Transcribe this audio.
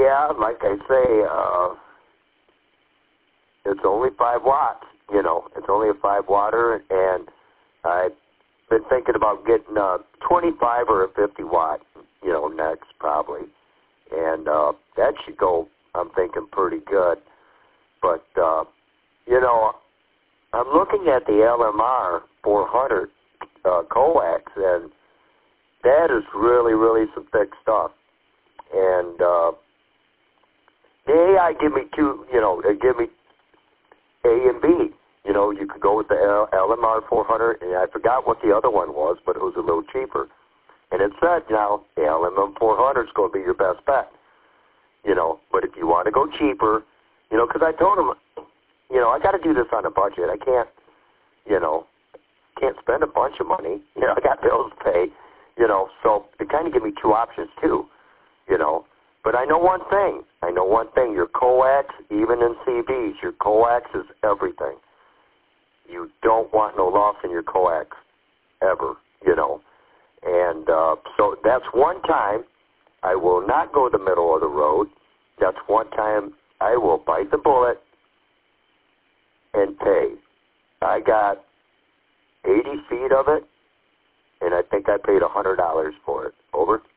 Yeah, like I say, it's only 5 watts. You know, it's only a 5 watter, and I've been thinking about getting a 25 or a 50 watt. You know, next probably, and that should go. I'm thinking pretty good, but you know, I'm looking at the LMR 400 coax, and that is really, really some thick stuff. And the AI give me two, you know, it give me A and B. You know, you could go with the LMR 400, and I forgot what the other one was, but it was a little cheaper. And it said, now, the LMR 400 is going to be your best bet. You know, but if you want to go cheaper, you know, because I told him, you know, I got to do this on a budget. I can't, you know, can't spend a bunch of money. You know, I got bills to pay, you know, so it kind of gave me two options too, you know. But I know one thing. Your coax, even in CBs, your coax is everything. You don't want no loss in your coax ever, you know. And so that's one time I will not go the middle of the road. That's one time I will bite the bullet and pay. I got 80 feet of it, and I think I paid $100 for it. Over.